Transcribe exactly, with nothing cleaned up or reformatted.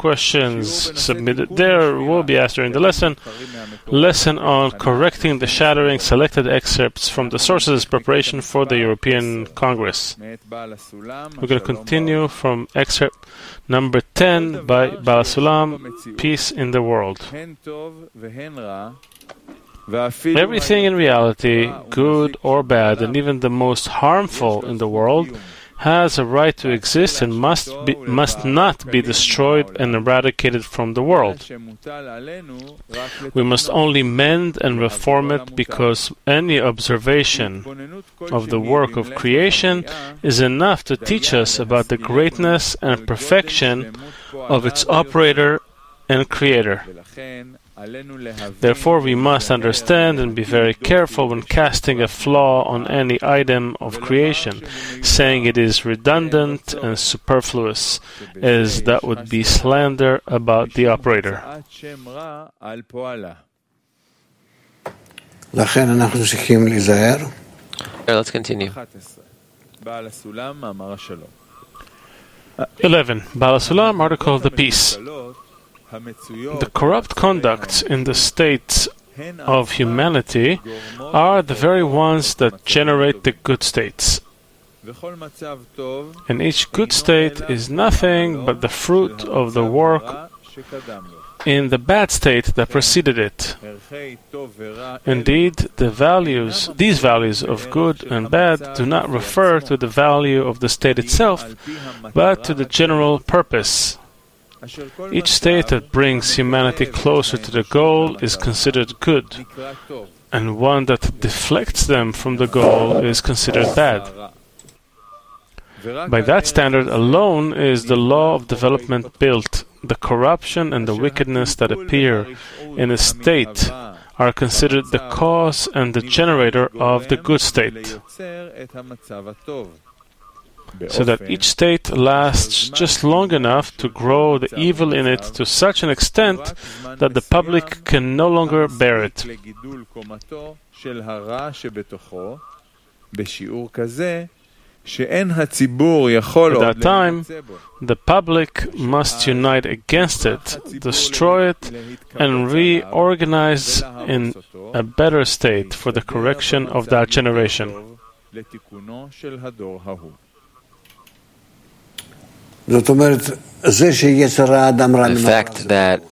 questions submitted there will be asked during the lesson. Lesson on correcting the shattering selected excerpts from the sources preparation for the European Congress. We're going to continue from excerpt number ten by Baal HaSulam, Peace in the World. Everything in reality, good or bad, and even the most harmful in the world, has a right to exist and must be, must not be destroyed and eradicated from the world. We must only mend and reform it because any observation of the work of creation is enough to teach us about the greatness and perfection of its operator and creator. Therefore, we must understand and be very careful when casting a flaw on any item of creation, saying it is redundant and superfluous, as that would be slander about the operator. Let's continue. eleven. Baal HaSulam, Article of the Peace. The corrupt conducts in the states of humanity are the very ones that generate the good states. And each good state is nothing but the fruit of the work in the bad state that preceded it. Indeed, the values, these values of good and bad do not refer to the value of the state itself, but to the general purpose. Each state that brings humanity closer to the goal is considered good, and one that deflects them from the goal is considered bad. By that standard alone is the law of development built. The corruption and the wickedness that appear in a state are considered the cause and the generator of the good state, so that each state lasts just long enough to grow the evil in it to such an extent that the public can no longer bear it. At that time, the public must unite against it, destroy it, and reorganize in a better state for the correction of that generation. The fact that